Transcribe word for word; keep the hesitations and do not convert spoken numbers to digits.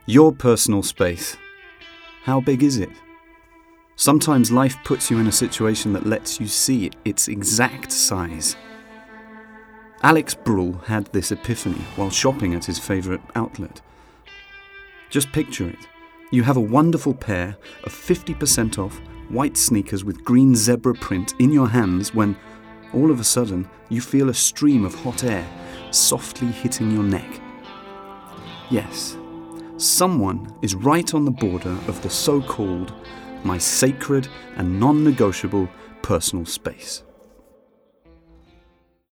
Your personal space. How big is it? Sometimes life puts you in a situation that lets you see its exact size. Alex Bruhl had this epiphany while shopping at his favourite outlet. Just picture it. You have a wonderful pair of fifty percent off white sneakers with green zebra print in your hands when, all of a sudden, you feel a stream of hot air softly hitting your neck. Yes, someone is right on the border of the so-called my sacred and non-negotiable personal space.